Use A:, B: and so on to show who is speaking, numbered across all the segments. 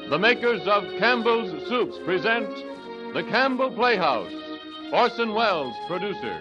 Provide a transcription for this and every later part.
A: The makers of Campbell's Soups present The Campbell Playhouse. Orson Welles, producer.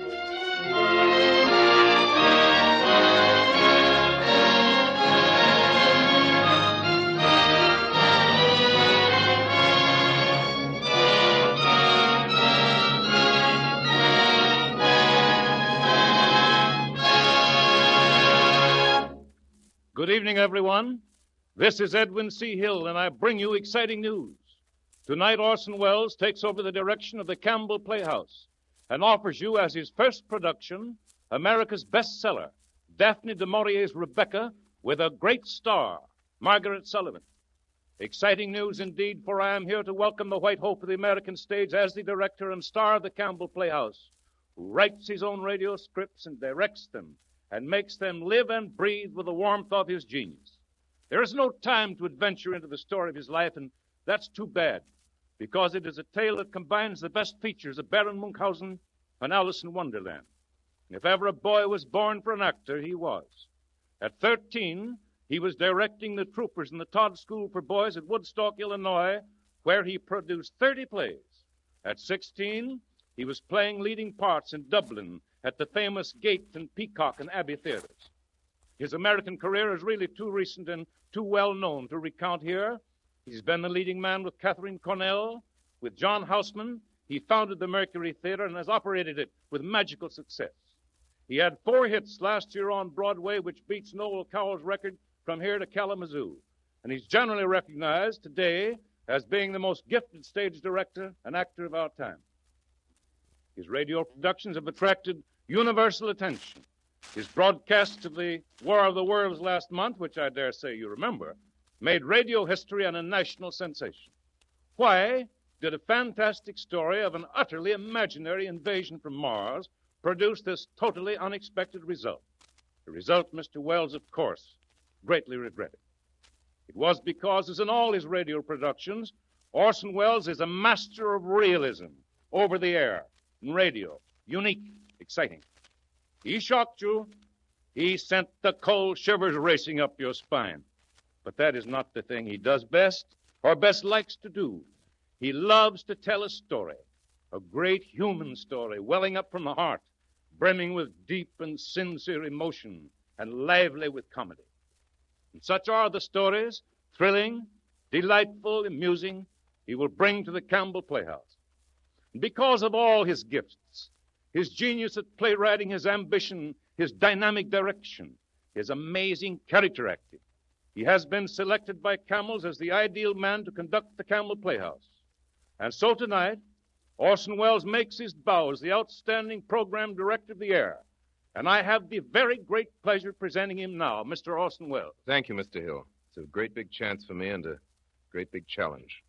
A: Good evening, everyone. This is Edwin C. Hill, and I bring you exciting news. Tonight, Orson Welles takes over the direction of the Campbell Playhouse and offers you as his first production America's bestseller, Daphne du Maurier's Rebecca, with a great star, Margaret Sullivan. Exciting news indeed, for I am here to welcome the white hope of the American stage as the director and star of the Campbell Playhouse, who writes his own radio scripts and directs them and makes them live and breathe with the warmth of his genius. There is no time to adventure into the story of his life, and that's too bad, because it is a tale that combines the best features of Baron Munchausen and Alice in Wonderland. And if ever a boy was born for an actor, he was. At 13, he was directing the troopers in the Todd School for Boys at Woodstock, Illinois, where he produced 30 plays. At 16, he was playing leading parts in Dublin at the famous Gate and Peacock and Abbey theaters. His American career is really too recent and too well known to recount here. He's been the leading man with Catherine Cornell, with John Houseman. He founded the Mercury Theater and has operated it with magical success. He had 4 hits last year on Broadway, which beats Noel Cowell's record From Here to Kalamazoo. And he's generally recognized today as being the most gifted stage director and actor of our time. His radio productions have attracted universal attention. His broadcasts of the War of the Worlds last month, which I dare say you remember, made radio history and a national sensation. Why did a fantastic story of an utterly imaginary invasion from Mars produce this totally unexpected result? A result Mr. Welles, of course, greatly regretted. It was because, as in all his radio productions, Orson Welles is a master of realism, over the air, in radio, unique, exciting. He shocked you. He sent the cold shivers racing up your spine. But that is not the thing he does best, or best likes to do. He loves to tell a story, a great human story, welling up from the heart, brimming with deep and sincere emotion, and lively with comedy. And such are the stories, thrilling, delightful, amusing, he will bring to the Campbell Playhouse. And because of all his gifts, his genius at playwriting, his ambition, his dynamic direction, his amazing character acting, he has been selected by Campbell's as the ideal man to conduct the Campbell Playhouse. And so tonight, Orson Welles makes his bow as the outstanding program director of the air. And I have the very great pleasure of presenting him now, Mr. Orson Welles.
B: Thank you, Mr. Hill. It's a great big chance for me and a great big challenge.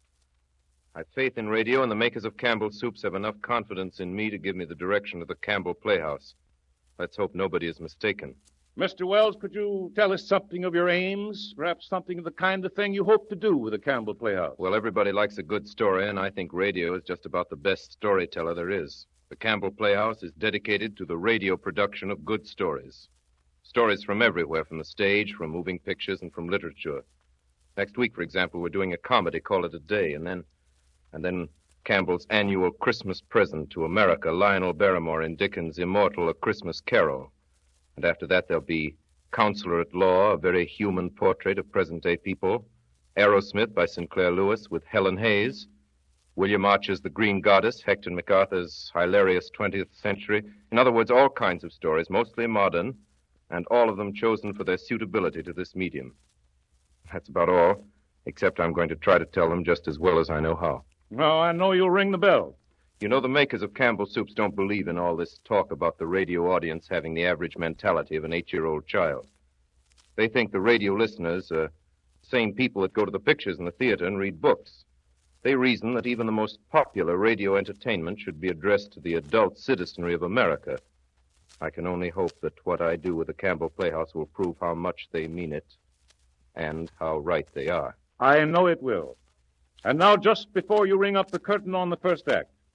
B: I have faith in radio, and the makers of Campbell Soups have enough confidence in me to give me the direction of the Campbell Playhouse. Let's hope nobody is mistaken.
A: Mr. Welles, could you tell us something of your aims, perhaps something of the kind of thing you hope to do with the Campbell Playhouse?
B: Well, everybody likes a good story, and I think radio is just about the best storyteller there is. The Campbell Playhouse is dedicated to the radio production of good stories. Stories from everywhere, from the stage, from moving pictures, and from literature. Next week, for example, we're doing a comedy, Call It a Day, and then Campbell's annual Christmas present to America, Lionel Barrymore in Dickens' immortal A Christmas Carol. And after that, there'll be Counselor at Law, a very human portrait of present-day people, Aerosmith by Sinclair Lewis with Helen Hayes, William Archer's The Green Goddess, Hector MacArthur's hilarious 20th century. In other words, all kinds of stories, mostly modern, and all of them chosen for their suitability to this medium. That's about all, except I'm going to try to tell them just as well as I know how.
A: Well, I know you'll ring the bell.
B: You know, the makers of Campbell Soups don't believe in all this talk about the radio audience having the average mentality of an 8-year-old child. They think the radio listeners are same people that go to the pictures in the theater and read books. They reason that even the most popular radio entertainment should be addressed to the adult citizenry of America. I can only hope that what I do with the Campbell Playhouse will prove how much they mean it and how right they are.
A: I know it will. And now, just before you ring up the curtain on the first act,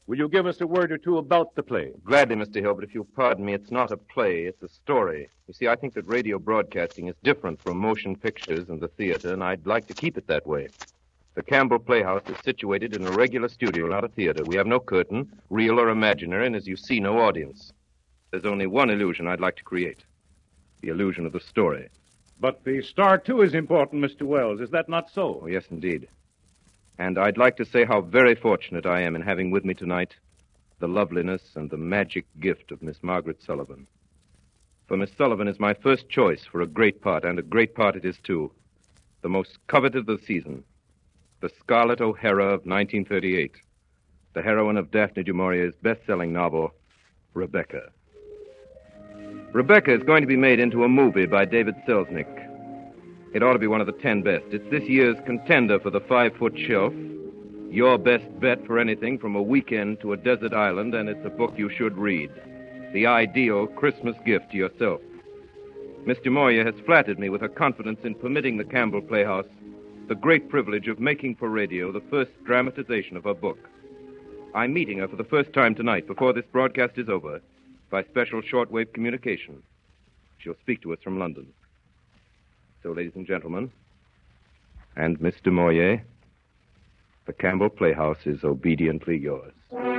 A: Will you give us a word or two about the play?
B: Gladly, Mr. Hill, but if you'll pardon me, it's not a play, it's a story. You see, I think that radio broadcasting is different from motion pictures and the theater, and I'd like to keep it that way. The Campbell Playhouse is situated in a regular studio, not a theater. We have no curtain, real or imaginary, and as you see, no audience. There's only one illusion I'd like to create. The illusion of the story.
A: But the star, too, is important, Mr. Wells. Is that not so?
B: Oh, yes, indeed. And I'd like to say how very fortunate I am in having with me tonight the loveliness and the magic gift of Miss Margaret Sullivan. For Miss Sullivan is my first choice for a great part, and a great part it is, too. The most coveted of the season. The Scarlett O'Hara of 1938. The heroine of Daphne du Maurier's best-selling novel, Rebecca. Rebecca is going to be made into a movie by David Selznick. It ought to be one of the 10 best. It's this year's contender for the 5-foot shelf. Your best bet for anything from a weekend to a desert island, and it's a book you should read. The ideal Christmas gift to yourself. Miss du Maurier has flattered me with her confidence in permitting the Campbell Playhouse the great privilege of making for radio the first dramatization of her book. I'm meeting her for the first time tonight before this broadcast is over by special shortwave communication. She'll speak to us from London. So, ladies and gentlemen, and Miss du Maurier, the Campbell Playhouse is obediently yours.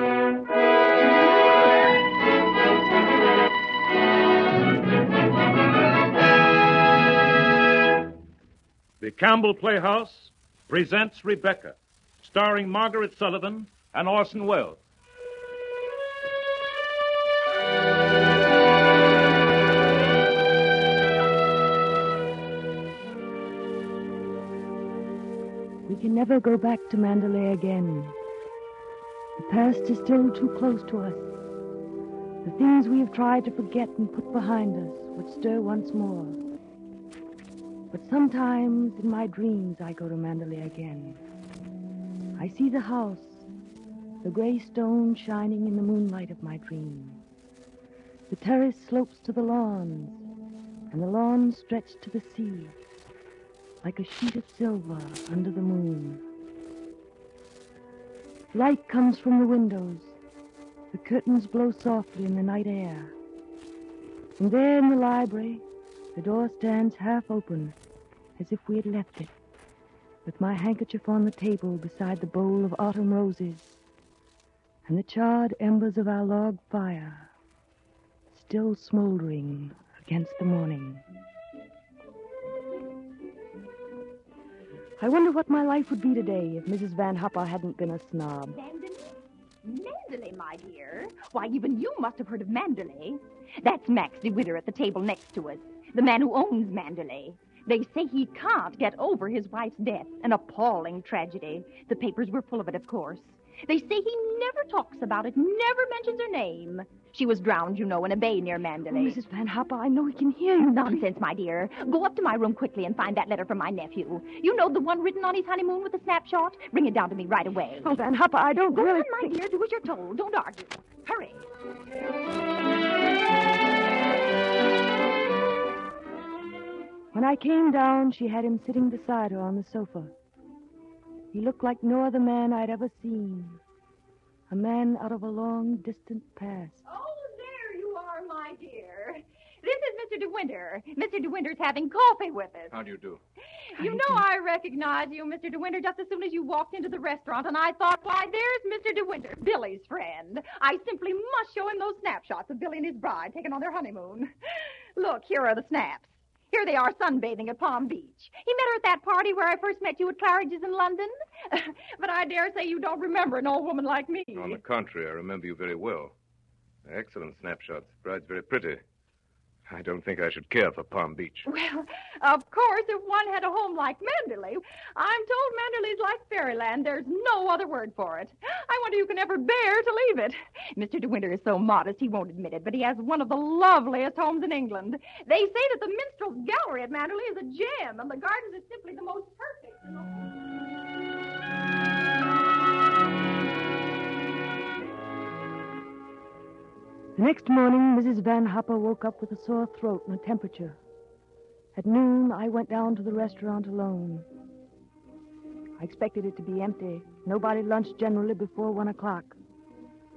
A: The Campbell Playhouse presents Rebecca, starring Margaret Sullivan and Orson Welles.
C: We can never go back to Mandalay again. The past is still too close to us. The things we have tried to forget and put behind us would stir once more. But sometimes in my dreams I go to Mandalay again. I see the house, the gray stone shining in the moonlight of my dream. The terrace slopes to the lawns, and the lawns stretch to the sea, like a sheet of silver under the moon. Light comes from the windows. The curtains blow softly in the night air. And there in the library, the door stands half open, as if we had left it, with my handkerchief on the table beside the bowl of autumn roses, and the charred embers of our log fire still smoldering against the morning. I wonder what my life would be today if Mrs. Van Hopper hadn't been a snob.
D: Mandalay, my dear. Why, even you must have heard of Mandalay. That's Max de Witter at the table next to us, the man who owns Mandalay. They say he can't get over his wife's death, an appalling tragedy. The papers were full of it, of course. They say he never talks about it, never mentions her name. She was drowned, you know, in a bay near Mandalay.
C: Oh, Mrs. Van Hopper, I know he can hear you.
D: Nonsense, my dear. Go up to my room quickly and find that letter from my nephew. You know, the one written on his honeymoon with the snapshot? Bring it down to me right away.
C: Oh, Van Hopper, I don't
D: Go
C: really
D: on, my dear. Do as you're told. Don't argue. Hurry.
C: When I came down, she had him sitting beside her on the sofa. He looked like no other man I'd ever seen. A man out of a long, distant past.
D: Oh, there you are, my dear. This is Mr. De Winter. Mr. De Winter's having coffee with us.
B: How do you do?
D: You know I recognize you, Mr. De Winter, just as soon as you walked into the restaurant, and I thought, why, there's Mr. De Winter, Billy's friend. I simply must show him those snapshots of Billy and his bride taken on their honeymoon. Look, here are the snaps. Here they are sunbathing at Palm Beach. He met her at that party where I first met you at Claridge's in London. But I dare say you don't remember an old woman like me.
B: On the contrary, I remember you very well. Excellent snapshots. Bride's very pretty. I don't think I should care for Palm Beach.
D: Well, of course, if one had a home like Mandalay, I'm told Mandalay's like fairyland. There's no other word for it. I wonder you can ever bear to leave it. Mr. De Winter is so modest he won't admit it, but he has one of the loveliest homes in England. They say that the Minstrel's Gallery at Mandalay is a gem, and the gardens are simply the most perfect.
C: The next morning, Mrs. Van Hopper woke up with a sore throat and a temperature. At noon, I went down to the restaurant alone. I expected it to be empty. Nobody lunched generally before 1 o'clock.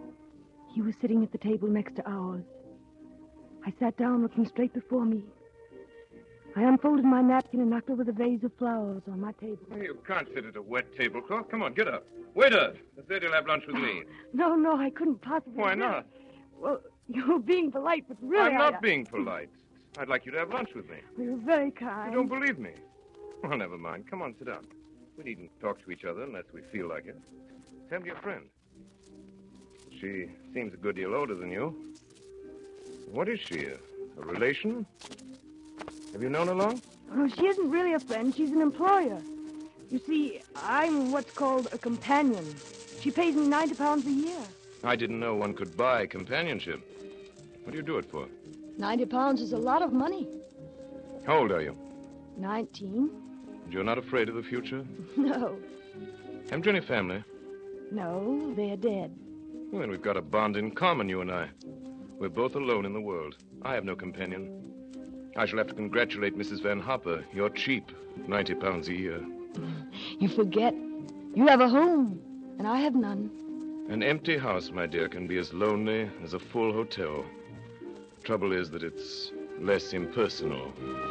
C: He was sitting at the table next to ours. I sat down looking straight before me. I unfolded my napkin and knocked over the vase of flowers on my table.
B: Well, you can't sit at a wet tablecloth. Come on, get up. Waiter, the said you'll have lunch with me.
C: No, I couldn't possibly.
B: Why not?
C: Well, you're being polite, but really
B: I'm not being polite. I'd like you to have lunch with me.
C: You're very kind.
B: You don't believe me? Well, never mind. Come on, sit down. We needn't talk to each other unless we feel like it. Come to your friend. She seems a good deal older than you. What is she, a relation? Have you known her long?
C: Oh, she isn't really a friend. She's an employer. You see, I'm what's called a companion. She pays me £90 a year.
B: I didn't know one could buy companionship. What do you do it for?
C: £90 is a lot of money.
B: How old are you?
C: 19.
B: And you're not afraid of the future?
C: No.
B: Haven't you any family?
C: No, they're dead.
B: Well, then we've got a bond in common, you and I. We're both alone in the world. I have no companion. I shall have to congratulate Mrs. Van Hopper. You're cheap. £90 a year.
C: You forget. You have a home, and I have none.
B: An empty house, my dear, can be as lonely as a full hotel. Trouble is that it's less impersonal.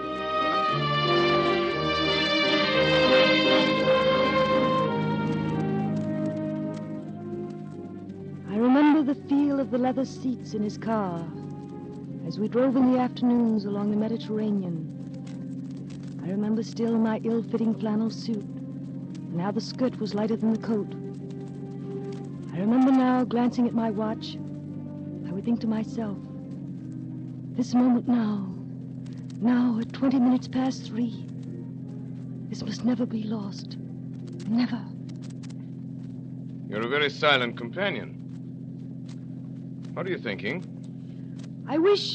C: I remember the feel of the leather seats in his car as we drove in the afternoons along the Mediterranean. I remember still my ill-fitting flannel suit and how the skirt was lighter than the coat. I remember now, glancing at my watch, I would think to myself, this moment now at 20 minutes past 3, this must never be lost. Never.
B: You're a very silent companion. What are you thinking?
C: I wish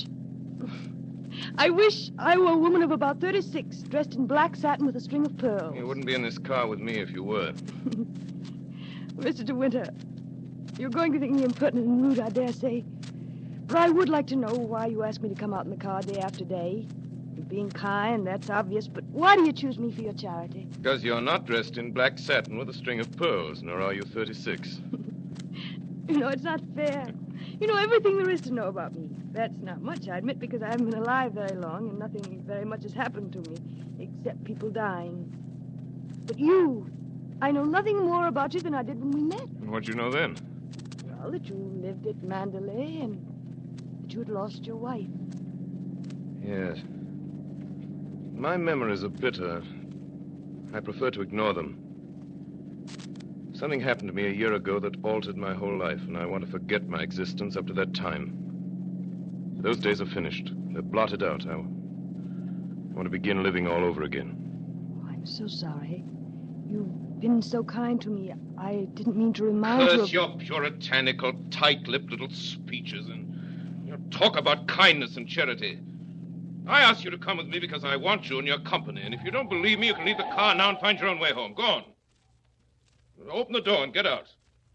C: I were a woman of about 36, dressed in black satin with a string of pearls.
B: You wouldn't be in this car with me if you were.
C: Mr. De Winter, you're going to think me impertinent and rude, I dare say. But I would like to know why you asked me to come out in the car day after day. You're being kind, that's obvious, but why do you choose me for your charity?
B: Because you're not dressed in black satin with a string of pearls, nor are you 36.
C: You know, it's not fair. You know everything there is to know about me. That's not much, I admit, because I haven't been alive very long and nothing very much has happened to me, except people dying. But you, I know nothing more about you than I did when we met.
B: And what'd you know then?
C: Well, that you lived at Mandalay and that you had lost your wife.
B: Yes. My memories are bitter. I prefer to ignore them. Something happened to me a year ago that altered my whole life, and I want to forget my existence up to that time. Those days are finished. They're blotted out. I want to begin living all over again.
C: Oh, I'm so sorry. You've been so kind to me. I didn't mean to remind you
B: Curse
C: of...
B: your puritanical, tight-lipped little speeches and talk about kindness and charity. I asked you to come with me because I want you in your company, and if you don't believe me, you can leave the car now and find your own way home. Go on. Open the door and get out.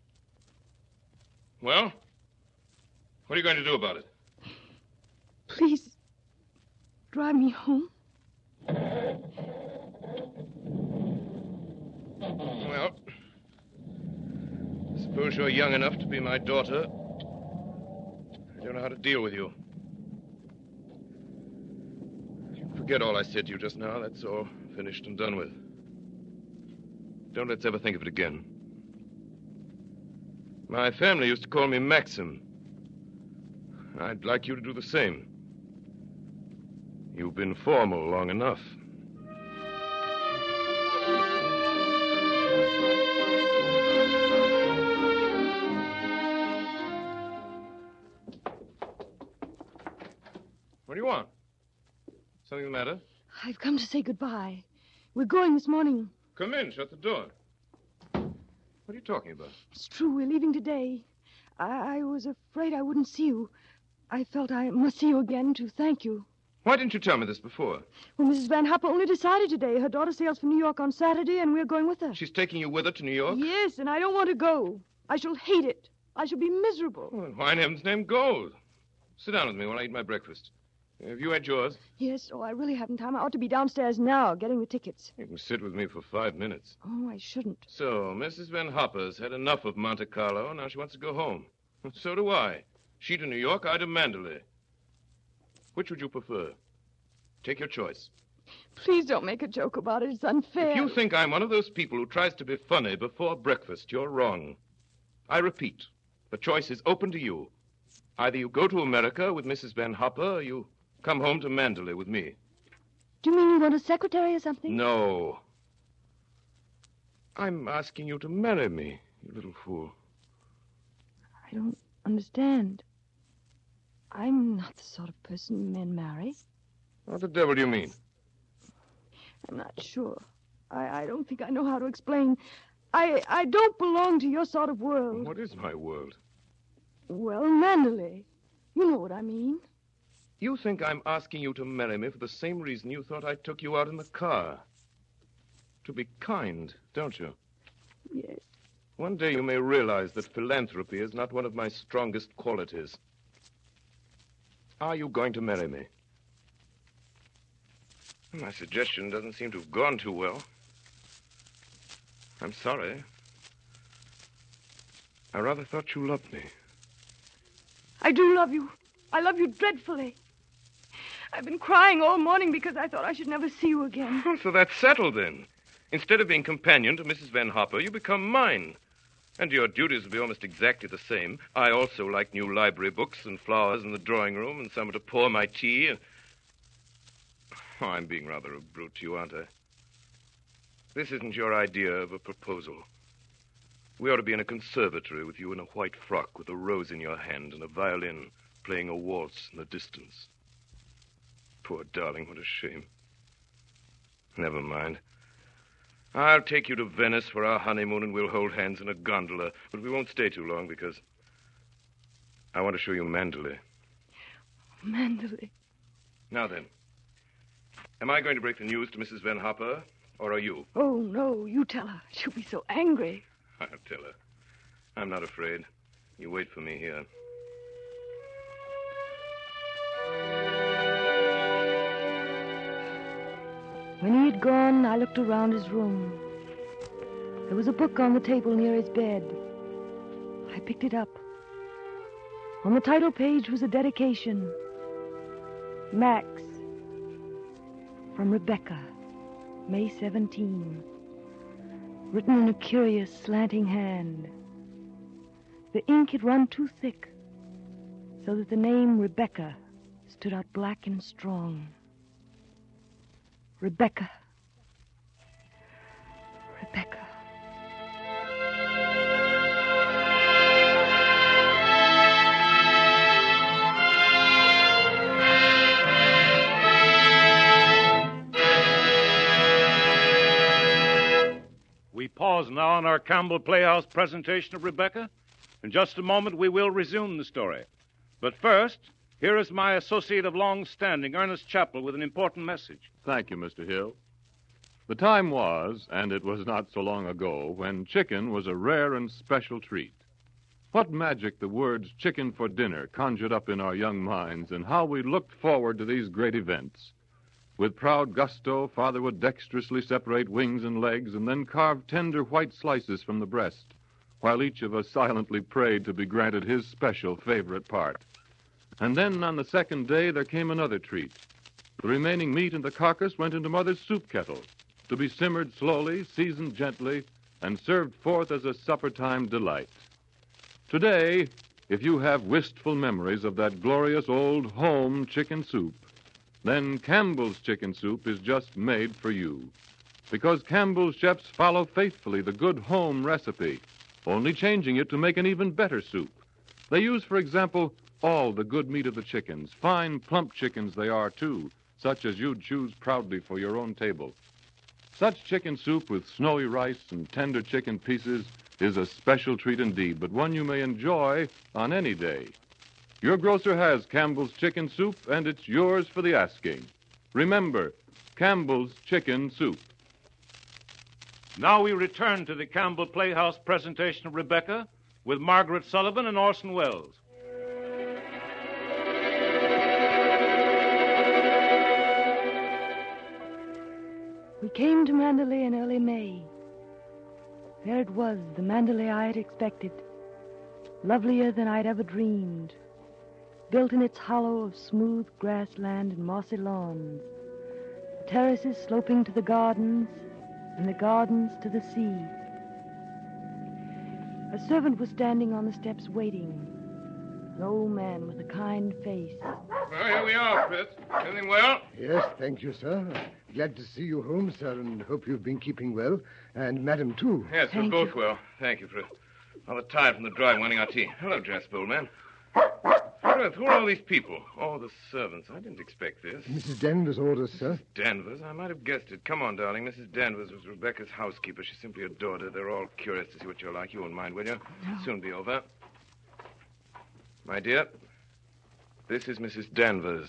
B: Well, what are you going to do about it?
C: Please, drive me home.
B: Well, suppose you're young enough to be my daughter. I don't know how to deal with you. Forget all I said to you just now. That's all finished and done with. Don't let's ever think of it again. My family used to call me Maxim. I'd like you to do the same. You've been formal long enough. What do you want? Something the matter?
C: I've come to say goodbye. We're going this morning.
B: Come in. Shut the door. What are you talking about?
C: It's true, we're leaving today. I was afraid I wouldn't see you. I felt I must see you again to thank you.
B: Why didn't you tell me this before?
C: Well, Mrs. Van Hopper only decided today. Her daughter sails for New York on Saturday, and we're going with her.
B: She's taking you with her to New York?
C: Yes, and I don't want to go. I shall hate it. I shall be miserable.
B: Well, why in heaven's name go? Sit down with me while I eat my breakfast. Have you had yours?
C: Yes, I really haven't time. I ought to be downstairs now, getting the tickets.
B: You can sit with me for 5 minutes.
C: Oh, I shouldn't.
B: So, Mrs. Van Hopper's had enough of Monte Carlo. Now she wants to go home. So do I. She to New York, I to Mandalay. Which would you prefer? Take your choice.
C: Please don't make a joke about it. It's unfair.
B: If you think I'm one of those people who tries to be funny before breakfast, you're wrong. I repeat, the choice is open to you. Either you go to America with Mrs. Van Hopper, or you come home to Mandalay with me.
C: Do you mean you want a secretary or something?
B: No. I'm asking you to marry me, you little fool.
C: I don't understand. I'm not the sort of person men marry.
B: What the devil do you mean?
C: I'm not sure. I don't think I know how to explain. I don't belong to your sort of world.
B: What is my world?
C: Well, Mandalay. You know what I mean.
B: You think I'm asking you to marry me for the same reason you thought I took you out in the car. To be kind, don't you?
C: Yes.
B: One day you may realize that philanthropy is not one of my strongest qualities. Are you going to marry me? My suggestion doesn't seem to have gone too well. I'm sorry. I rather thought you loved me.
C: I do love you. I love you dreadfully. I've been crying all morning because I thought I should never see you again.
B: So that's settled, then. Instead of being companion to Mrs. Van Hopper, you become mine. And your duties will be almost exactly the same. I also like new library books and flowers in the drawing room and someone to pour my tea. And... Oh, I'm being rather a brute to you, aren't I? This isn't your idea of a proposal. We ought to be in a conservatory with you in a white frock with a rose in your hand and a violin playing a waltz in the distance. Poor darling, what a shame. Never mind. I'll take you to Venice for our honeymoon and we'll hold hands in a gondola. But we won't stay too long because I want to show you Mandalay.
C: Mandalay.
B: Now then, am I going to break the news to Mrs. Van Hopper, or are you?
C: Oh, no, you tell her. She'll be so angry.
B: I'll tell her. I'm not afraid. You wait for me here.
C: When he had gone, I looked around his room. There was a book on the table near his bed. I picked it up. On the title page was a dedication. Max, from Rebecca, May 17. Written in a curious, slanting hand. The ink had run too thick, so that the name Rebecca stood out black and strong. Rebecca. Rebecca.
A: We pause now on our Campbell Playhouse presentation of Rebecca. In just a moment, we will resume the story. But first, here is my associate of long standing, Ernest Chappell, with an important message.
E: Thank you, Mr. Hill. The time was, and it was not so long ago, when chicken was a rare and special treat. What magic the words chicken for dinner conjured up in our young minds, and how we looked forward to these great events. With proud gusto, Father would dexterously separate wings and legs and then carve tender white slices from the breast, while each of us silently prayed to be granted his special favorite part. And then on the second day, there came another treat. The remaining meat in the carcass went into Mother's soup kettle to be simmered slowly, seasoned gently, and served forth as a supper-time delight. Today, if you have wistful memories of that glorious old home chicken soup, then Campbell's chicken soup is just made for you. Because Campbell's chefs follow faithfully the good home recipe, only changing it to make an even better soup. They use, for example, all the good meat of the chickens, fine, plump chickens they are, too, such as you'd choose proudly for your own table. Such chicken soup with snowy rice and tender chicken pieces is a special treat indeed, but one you may enjoy on any day. Your grocer has Campbell's chicken soup, and it's yours for the asking. Remember, Campbell's chicken soup.
A: Now we return to the Campbell Playhouse presentation of Rebecca with Margaret Sullivan and Orson Welles.
C: We came to Mandalay in early May. There it was, the Mandalay I had expected. lovelier than I'd ever dreamed, built in its hollow of smooth grassland and mossy lawns, the terraces sloping to the gardens, and the gardens to the sea. A servant was standing on the steps waiting, an old man with a kind face.
B: Well, here we are, Fritz. Everything well?
F: Yes, thank you, sir. Glad to see you home, sir, and hope you've been keeping well. And Madam, too.
B: Yes, we're
C: Thank
B: both
C: you.
B: well. Thank you, Fritz. All the tired from the drive wanting our tea. Hello, Jasper, old man. Fritz, who are all these people? Oh, the servants. I didn't expect this.
F: Mrs. Danvers' orders, sir.
B: Danvers? I might have guessed it. Come on, darling. Mrs. Danvers was Rebecca's housekeeper. She simply adored her. They're all curious to see what you're like. You won't mind, will you?
C: No.
B: Soon be over. My dear, this is Mrs. Danvers.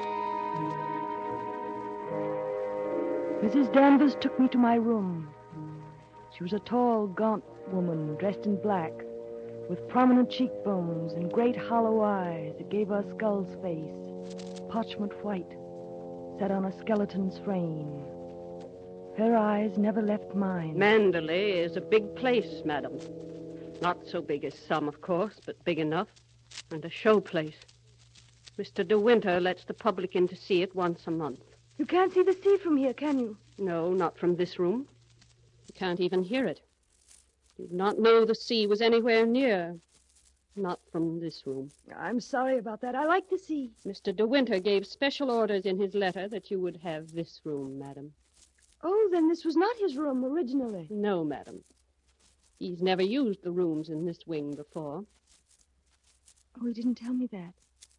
C: Mrs. Danvers took me to my room. She was a tall, gaunt woman dressed in black, with prominent cheekbones and great hollow eyes that gave her skull's face, parchment white, set on a skeleton's frame. Her eyes never left mine.
G: Mandalay is a big place, madam. Not so big as some, of course, but big enough. And a show place. Mr. De Winter lets the public in to see it once a month.
C: You can't see the sea from here, can you?
G: No, not from this room. You can't even hear it. You'd not know the sea was anywhere near. Not from this room.
C: I'm sorry about that. I like the sea.
G: Mr. De Winter gave special orders in his letter that you would have this room, madam.
C: Oh, then this was not his room originally.
G: No, madam. He's never used the rooms in this wing before.
C: Oh, he didn't tell me that.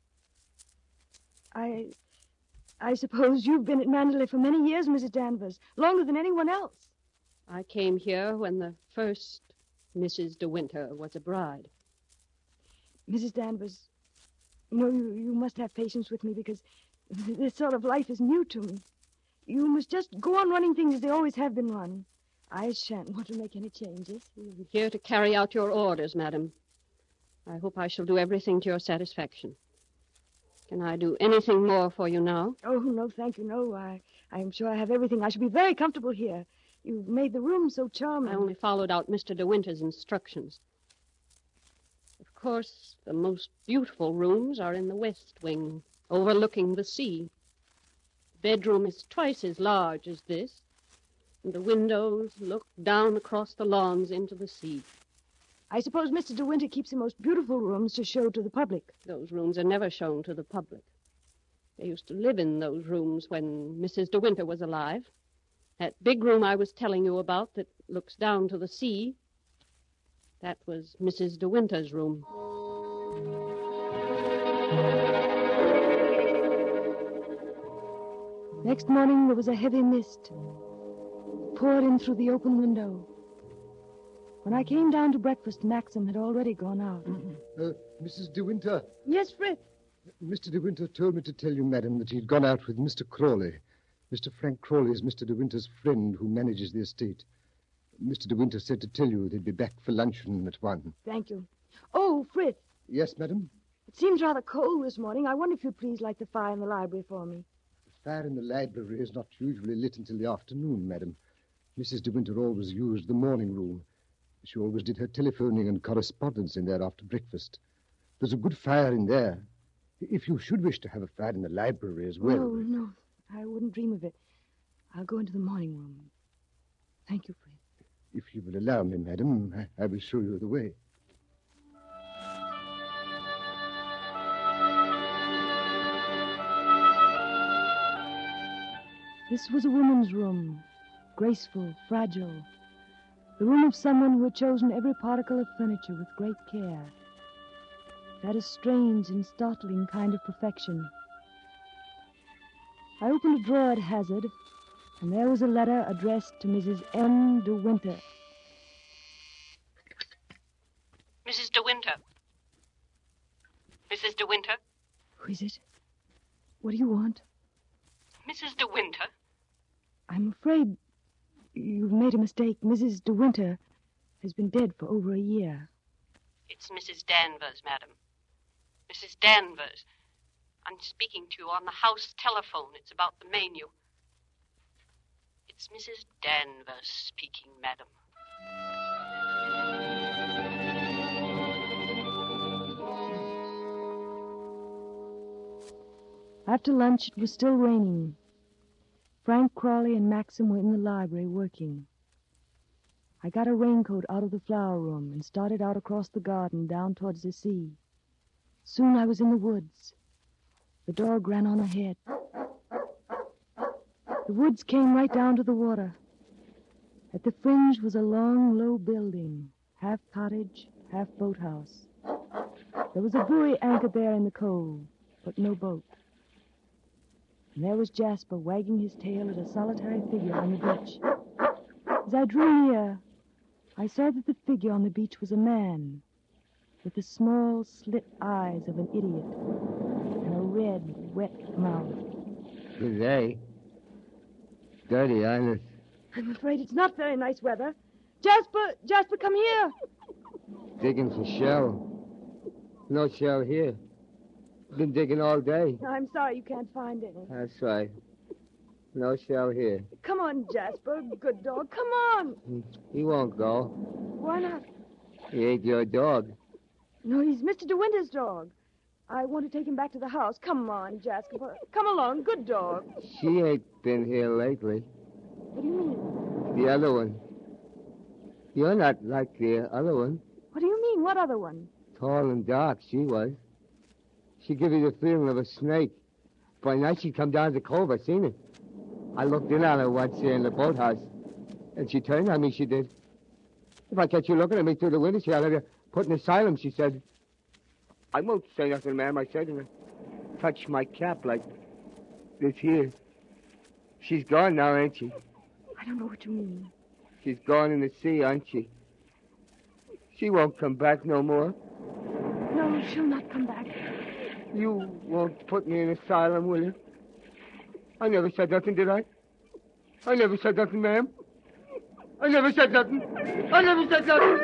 C: I suppose you've been at Mandalay for many years, Mrs. Danvers. Longer than anyone else.
G: I came here when the first Mrs. De Winter was a bride.
C: Mrs. Danvers, you must have patience with me because this sort of life is new to me. You must just go on running things as they always have been run. I shan't want to make any changes.
G: I'm here to carry out your orders, madam. I hope I shall do everything to your satisfaction. Can I do anything more for you now?
C: Oh, no, thank you. No, I'm sure I have everything. I shall be very comfortable here. You've made the room so charming.
G: I only followed out Mr. De Winter's instructions. Of course, the most beautiful rooms are in the west wing, overlooking the sea. The bedroom is twice as large as this, and the windows look down across the lawns into the sea.
C: I suppose Mr. De Winter keeps the most beautiful rooms to show to the public.
G: Those rooms are never shown to the public. They used to live in those rooms when Mrs. De Winter was alive. That big room I was telling you about that looks down to the sea, that was Mrs. De Winter's room.
C: Next morning, there was a heavy mist. It poured in through the open window. When I came down to breakfast, Maxim had already gone out.
F: Mrs. De Winter.
C: Yes, Fritz.
F: Mr. De Winter told me to tell you, madam, that he'd gone out with Mr. Crawley. Mr. Frank Crawley is Mr. De Winter's friend who manages the estate. Mr. De Winter said to tell you they'd be back for luncheon at 1.
C: Thank you. Oh, Fritz,
F: Yes, madam?
C: it seems rather cold this morning. I wonder if you'd please light the fire in the library for me.
F: The fire in the library is not usually lit until the afternoon, madam. Mrs. De Winter always used the morning room. She always did her telephoning and correspondence in there after breakfast. There's a good fire in there. If you should wish to have a fire in the library as well.
C: Oh, no, I wouldn't dream of it. I'll go into the morning room. Thank you, Fritz.
F: If you will allow me, madam, I will show you the way.
C: This was a woman's room, graceful, fragile. The room of someone who had chosen every particle of furniture with great care. It had a strange and startling kind of perfection. I opened a drawer at hazard, and there was a letter addressed to Mrs. M. De Winter.
G: Mrs. De Winter. Mrs. De Winter.
C: Who is it? What do you want?
G: Mrs. De Winter.
C: I'm afraid you've made a mistake. Mrs. De Winter has been dead for over a year.
G: It's Mrs. Danvers, madam. Mrs. Danvers. I'm speaking to you on the house telephone. It's about the menu. It's Mrs. Danvers speaking, madam.
C: After lunch, it was still raining. Frank Crawley and Maxim were in the library working. I got a raincoat out of the flower room and started out across the garden down towards the sea. Soon I was in the woods. The dog ran on ahead. The woods came right down to the water. At the fringe was a long, low building, half cottage, half boathouse. There was a buoy anchored there in the cove, but no boat. And there was Jasper wagging his tail at a solitary figure on the beach. As I drew near, I saw that the figure on the beach was a man with the small slit eyes of an idiot and a red, wet mouth.
H: Good day. Dirty, Ines.
C: I'm afraid it's not very nice weather. Jasper, come here.
H: Digging for shell. No shell here. Been digging all day.
C: I'm sorry you can't find any.
H: That's right. No shell here.
C: Come on, Jasper, good dog. Come on.
H: He won't go.
C: Why not?
H: He ain't your dog.
C: No, he's Mr. De Winter's dog. I want to take him back to the house. Come on, Jasper. Come along, good dog.
H: She ain't been here lately.
C: What do you mean?
H: The other one. You're not like the other one.
C: What do you mean? What other one?
H: Tall and dark, she was. She give you the feeling of a snake. By night she'd come down to the cove. I seen it. I looked in on her once here in the boathouse. And she turned on me, she did. If I catch you looking at me through the window, I'll have you put in asylum, she said. I won't say nothing, ma'am, I said, and I touched my cap like this here. She's gone now, ain't she?
C: I don't know what you mean.
H: She's gone in the sea, aren't she? She won't come back no more.
C: No, she'll not come back.
H: You won't put me in asylum, will you? I never said nothing, did I? I never said nothing, ma'am. I never said nothing. I never said nothing.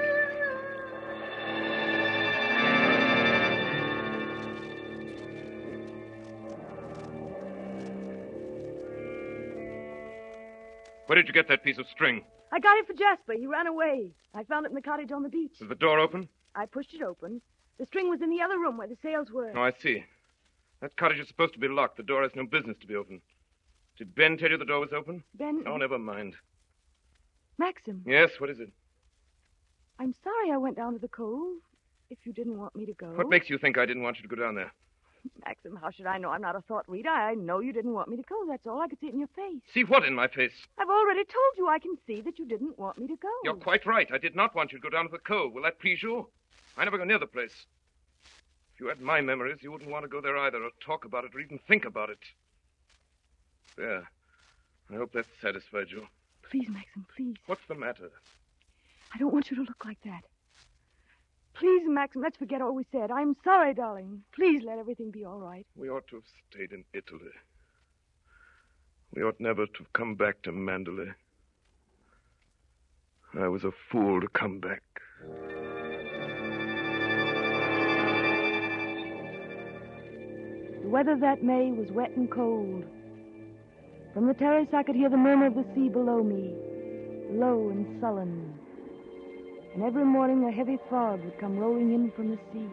B: Where did you get that piece of string?
C: I got it for Jasper. He ran away. I found it in the cottage on the beach.
B: Is the door open?
C: I pushed it open. The string was in the other room where the sails were.
B: Oh, I see. That cottage is supposed to be locked. The door has no business to be open. Did Ben tell you the door was open?
C: Ben?
B: Oh, never mind.
C: Maxim.
B: Yes, what is it?
C: I'm sorry I went down to the cove. If you didn't want me to go.
B: What makes you think I didn't want you to go down there?
C: Maxim, how should I know? I'm not a thought reader. I know you didn't want me to go. That's all. I could see it in your face.
B: See what in my face?
C: I've already told you I can see that you didn't want me to go.
B: You're quite right. I did not want you to go down to the cove. Will that please you? I never go near the place. If you had my memories, you wouldn't want to go there either, or talk about it, or even think about it. There. I hope that satisfied you.
C: Please, Maxim, please.
B: What's the matter?
C: I don't want you to look like that. Please, Maxim, let's forget all we said. I'm sorry, darling. Please let everything be all right.
B: We ought to have stayed in Italy. We ought never to have come back to Mandalay. I was a fool to come back.
C: The weather that May was wet and cold. From the terrace I could hear the murmur of the sea below me, low and sullen. And every morning a heavy fog would come rolling in from the sea.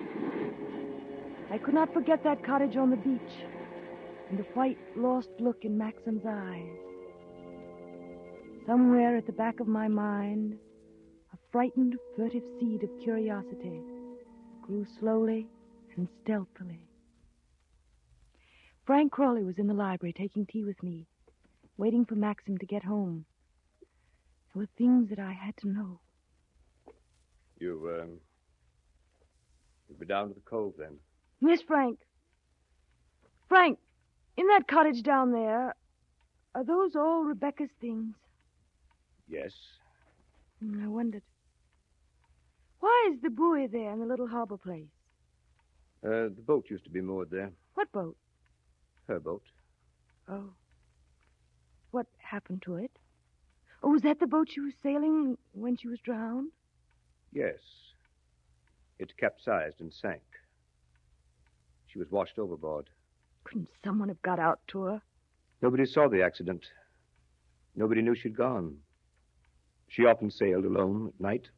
C: I could not forget that cottage on the beach and the white, lost look in Maxim's eyes. Somewhere at the back of my mind, a frightened, furtive seed of curiosity grew slowly and stealthily. Frank Crawley was in the library taking tea with me, waiting for Maxim to get home. There were things that I had to know.
I: You'll be down to the cove, then?
C: Yes, Frank. Frank, in that cottage down there, are those all Rebecca's things?
I: Yes.
C: I wondered. Why is the buoy there in the little harbor place?
I: The boat used to be moored there.
C: What boat?
I: Her boat.
C: Oh. What happened to it? Oh, was that the boat she was sailing when she was drowned?
I: Yes. It capsized and sank. She was washed overboard.
C: Couldn't someone have got out to her?
I: Nobody saw the accident. Nobody knew she'd gone. She often sailed alone at night.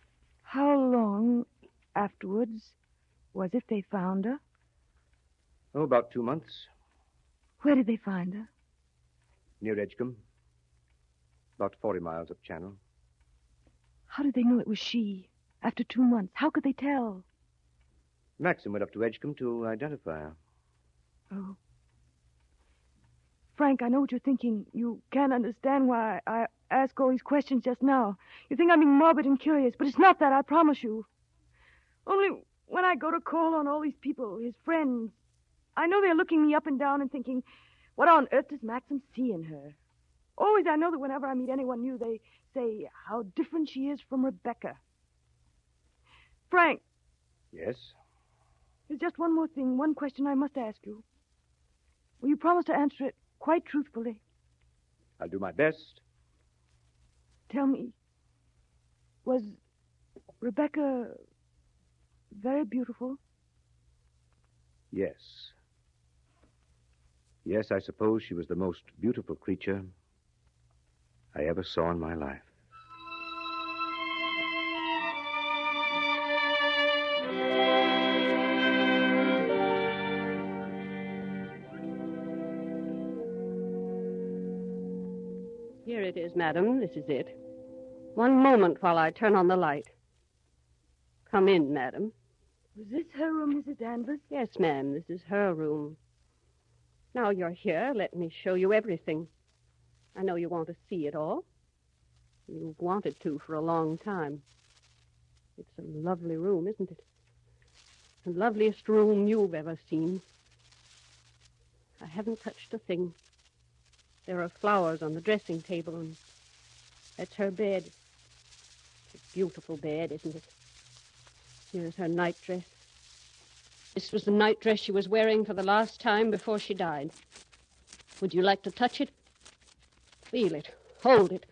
C: How long afterwards was it they found her?
I: Oh, about 2 months.
C: Where did they find her?
I: Near Edgecombe. About 40 miles up channel.
C: How did they know it was she? After 2 months, how could they tell?
I: Maxim went up to Edgecombe to identify her.
C: Oh. Frank, I know what you're thinking. You can't understand why I ask all these questions just now. You think I'm being morbid and curious, but it's not that, I promise you. Only when I go to call on all these people, his friends, I know they're looking me up and down and thinking, what on earth does Maxim see in her? Always I know that whenever I meet anyone new, they say how different she is from Rebecca. Frank.
I: Yes?
C: There's just one more thing, one question I must ask you. Will you promise to answer it quite truthfully?
I: I'll do my best.
C: Tell me, was Rebecca very beautiful?
I: Yes. Yes, I suppose she was the most beautiful creature I ever saw in my life.
G: Here it is, madam. This is it. One moment while I turn on the light. Come in, madam.
C: Was this her room, Mrs. Danvers?
G: Yes, ma'am, this is her room. Now you're here, let me show you everything. I know you want to see it all. You've wanted to for a long time. It's a lovely room, isn't it? The loveliest room you've ever seen. I haven't touched a thing. There are flowers on the dressing table, and that's her bed. It's a beautiful bed, isn't it? Here's her nightdress. This was the nightdress she was wearing for the last time before she died. Would you like to touch it? Feel it. Hold it.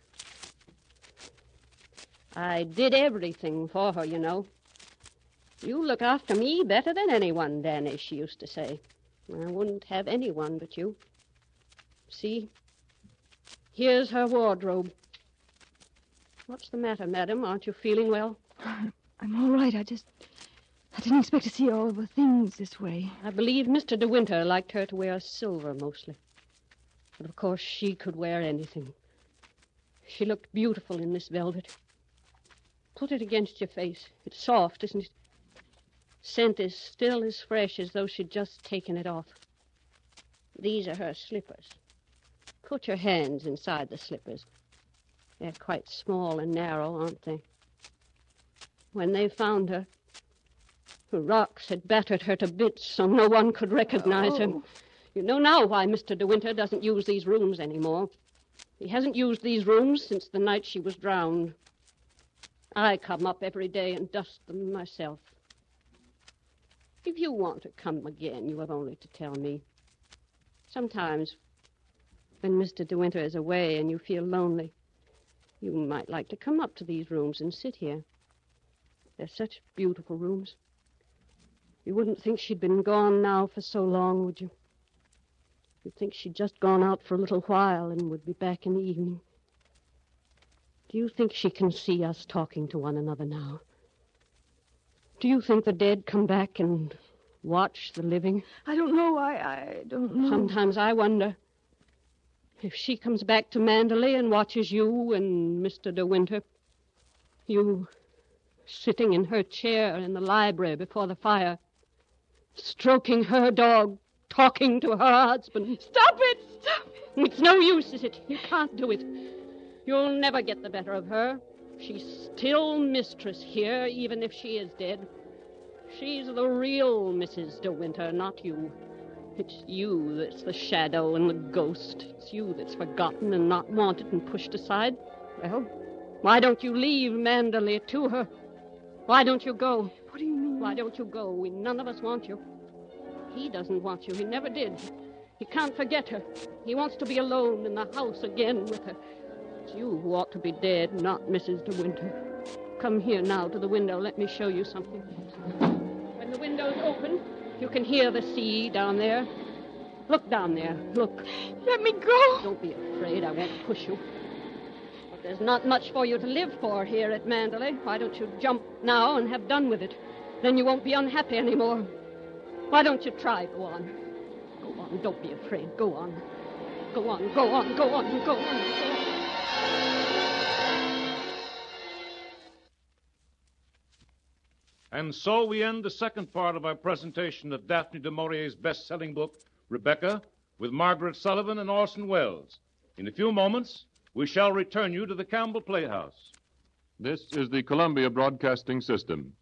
G: I did everything for her, you know. You look after me better than anyone, Danny, she used to say. I wouldn't have anyone but you. See? Here's her wardrobe. What's the matter, madam? Aren't you feeling well?
C: I'm all right. I didn't expect to see all the things this way.
G: I believe Mr. De Winter liked her to wear silver mostly. But of course she could wear anything. She looked beautiful in this velvet. Put it against your face. It's soft, isn't it? Scent is still as fresh as though she'd just taken it off. These are her slippers. Put your hands inside the slippers. They're quite small and narrow, aren't they? When they found her, the rocks had battered her to bits so no one could recognize her. You know now why Mr. De Winter doesn't use these rooms anymore. He hasn't used these rooms since the night she was drowned. I come up every day and dust them myself. If you want to come again, you have only to tell me. Sometimes, when Mr. De Winter is away and you feel lonely, you might like to come up to these rooms and sit here. They're such beautiful rooms. You wouldn't think she'd been gone now for so long, would you? You'd think she'd just gone out for a little while and would be back in the evening. Do you think she can see us talking to one another now? Do you think the dead come back and watch the living?
C: I don't know. I don't know.
G: Sometimes I wonder if she comes back to Manderley and watches you and Mr. De Winter. You sitting in her chair in the library before the fire, stroking her dog, talking to her husband.
C: Stop it! Stop it!
G: It's no use, is it? You can't do it. You'll never get the better of her. She's still mistress here, even if she is dead. She's the real Mrs. De Winter, not you. It's you that's the shadow and the ghost. It's you that's forgotten and not wanted and pushed aside. Well, why don't you leave Manderley to her? Why don't you go?
C: What do you mean?
G: Why don't you go? None of us want you. He doesn't want you. He never did. He can't forget her. He wants to be alone in the house again with her. It's you who ought to be dead, not Mrs. De Winter. Come here now to the window. Let me show you something. When the window's open, you can hear the sea down there. Look down there. Look.
C: Let me go.
G: Don't be afraid. I won't push you. But there's not much for you to live for here at Manderley. Why don't you jump now and have done with it? Then you won't be unhappy anymore. Why don't you try, go on? Don't be afraid. Go on. Go on, go on, go on, go on, go on.
A: And so we end the second part of our presentation of Daphne du Maurier's best-selling book, Rebecca, with Margaret Sullivan and Orson Welles. In a few moments, we shall return you to the Campbell Playhouse.
E: This is the Columbia Broadcasting System.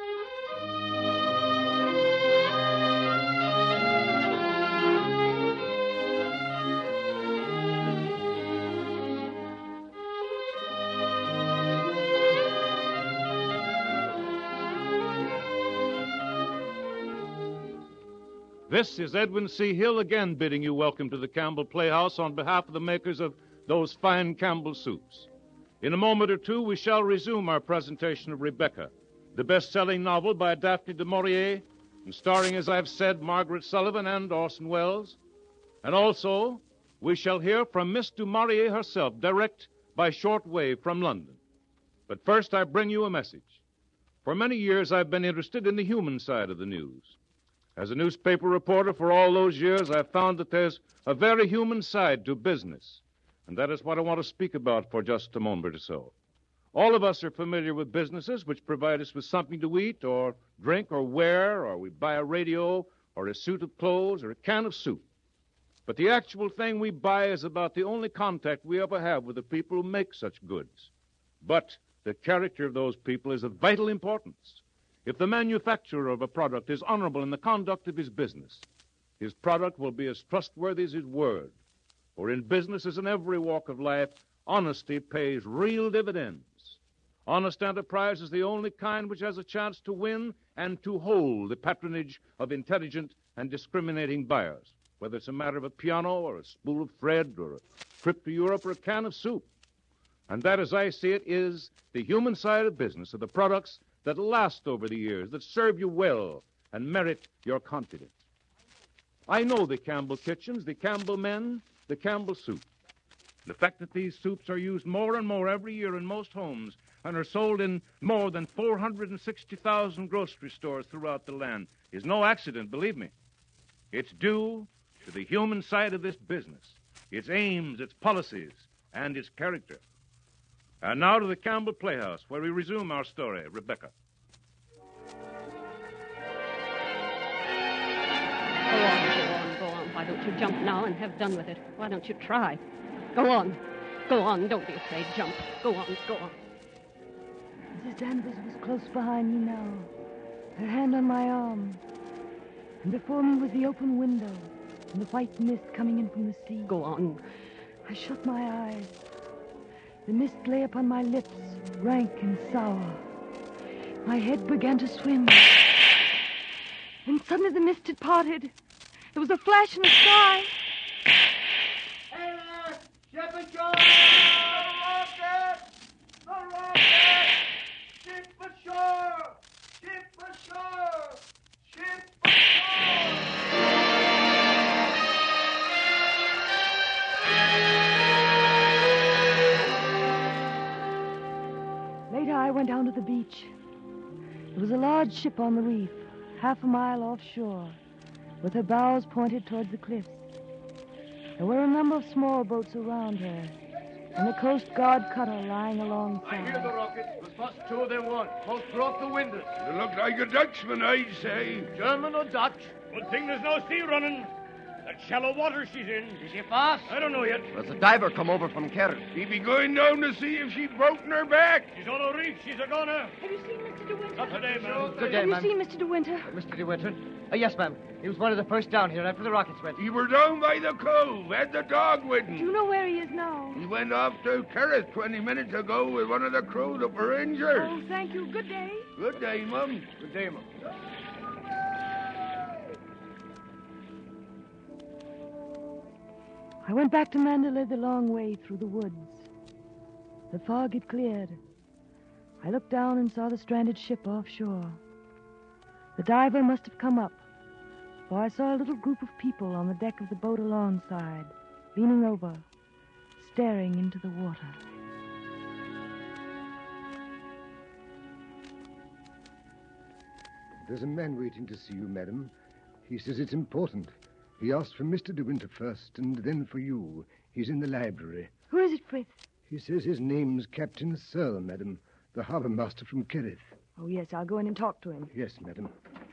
A: This is Edwin C. Hill again bidding you welcome to the Campbell Playhouse on behalf of the makers of those fine Campbell soups. In a moment or two, we shall resume our presentation of Rebecca, the best-selling novel by Daphne du Maurier, and starring, as I've said, Margaret Sullivan and Orson Welles. And also, we shall hear from Miss du Maurier herself, direct by shortwave from London. But first, I bring you a message. For many years, I've been interested in the human side of the news. As a newspaper reporter for all those years, I've found that there's a very human side to business. And that is what I want to speak about for just a moment or so. All of us are familiar with businesses which provide us with something to eat or drink or wear, or we buy a radio or a suit of clothes or a can of soup. But the actual thing we buy is about the only contact we ever have with the people who make such goods. But the character of those people is of vital importance. If the manufacturer of a product is honorable in the conduct of his business, his product will be as trustworthy as his word. For in business, as in every walk of life, honesty pays real dividends. Honest enterprise is the only kind which has a chance to win and to hold the patronage of intelligent and discriminating buyers, whether it's a matter of a piano or a spool of thread or a trip to Europe or a can of soup. And that, as I see it, is the human side of business, of the products that last over the years, that serve you well and merit your confidence. I know the Campbell kitchens, the Campbell men, the Campbell soup. The fact that these soups are used more and more every year in most homes and are sold in more than 460,000 grocery stores throughout the land is no accident, believe me. It's due to the human side of this business, its aims, its policies, and its character. And now to the Campbell Playhouse, where we resume our story, Rebecca.
G: Go on, go on, go on. Why don't you jump now and have done with it? Why don't you try? Go on. Go on. Don't be afraid. Jump. Go on, go on.
C: Mrs. Danvers was close behind me now, her hand on my arm. And before me was the open window and the white mist coming in from the sea.
G: Go on.
C: I shut my eyes. The mist lay upon my lips, rank and sour. My head began to swim. Then suddenly the mist had parted. There was a flash in the sky.
H: Hey there! Ship ashore! The rocket! The rocket! Ship ashore! Ship ashore! Ship ashore!
C: Later, I went down to the beach. There was a large ship on the reef, half a mile offshore, with her bows pointed toward the cliffs. There were a number of small boats around her, and a Coast Guard cutter lying alongside.
J: I hear the rockets. We'll bust two of them one. Both broke the windows.
K: You look like a Dutchman, I'd say.
J: German or Dutch?
L: Good thing there's no sea running. That shallow water she's in.
J: Is she fast?
L: I don't know yet.
J: There's a diver come over from Kerry.
K: He be going down to see if she's broken her back.
L: She's on a reef. She's a goner.
D: Have you seen Mr. De Winter?
L: Not today, ma'am.
J: Good day,
C: Have
J: ma'am.
C: you seen Mr. De Winter?
J: Mr. De Winter? Yes, ma'am. He was one of the first down here after the rockets went.
K: He were down by the cove, had the dog with
C: Do
K: him.
C: you know where he is now?
K: He went off to Kerrith 20 minutes ago with one of the crew that were injured.
C: Oh, thank you. Good day.
K: Good day, Mum.
J: Good day, ma'am.
C: I went back to Mandalay the long way through the woods. The fog had cleared. I looked down and saw the stranded ship offshore. The diver must have come up, for I saw a little group of people on the deck of the boat alongside, leaning over, staring into the water.
F: There's a man waiting to see you, madam. He says it's important. He asked for Mr. De Winter first, and then for you. He's in the library.
C: Who is it, Frith?
F: He says his name's Captain Searle, madam, the harbour master from Kerrith.
C: Oh, yes, I'll go in and talk to him.
F: Yes, madam.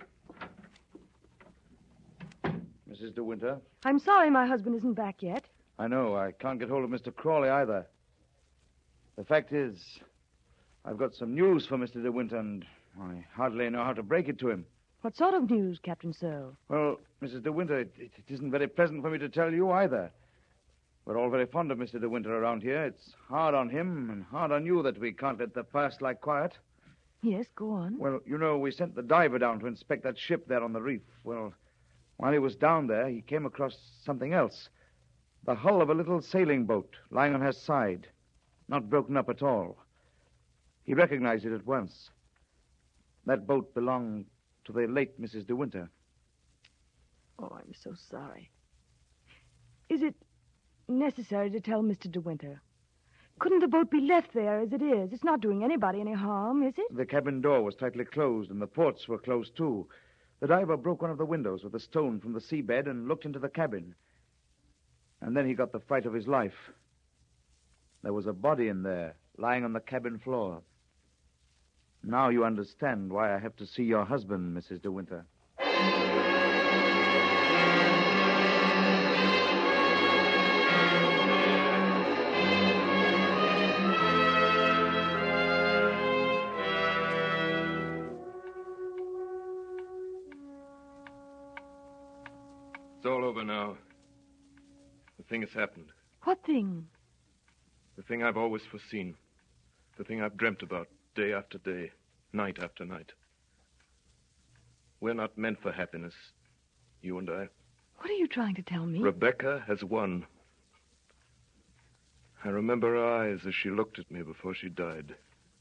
M: Mrs. De Winter?
C: I'm sorry my husband isn't back yet.
M: I know. I can't get hold of Mr. Crawley either. The fact is, I've got some news for Mr. De Winter, and I hardly know how to break it to him.
C: What sort of news, Captain Searle?
M: Well, Mrs. De Winter, it isn't very pleasant for me to tell you either. We're all very fond of Mr. De Winter around here. It's hard on him and hard on you that we can't let the past lie quiet.
C: Yes, go on.
M: Well, you know, we sent the diver down to inspect that ship there on the reef. Well, while he was down there, he came across something else. The hull of a little sailing boat lying on her side, not broken up at all. He recognized it at once. That boat belonged to the late Mrs. De Winter.
C: Oh, I'm so sorry. Is it necessary to tell Mr. De Winter? Couldn't the boat be left there as it is? It's not doing anybody any harm, is it?
M: The cabin door was tightly closed, and the ports were closed, too. The diver broke one of the windows with a stone from the seabed and looked into the cabin. And then he got the fright of his life. There was a body in there, lying on the cabin floor. Now you understand why I have to see your husband, Mrs. De Winter.
B: It's all over now. The thing has happened.
C: What thing?
B: The thing I've always foreseen. The thing I've dreamt about day after day, night after night. We're not meant for happiness, you and I.
C: What are you trying to tell me?
B: Rebecca has won. I remember her eyes as she looked at me before she died.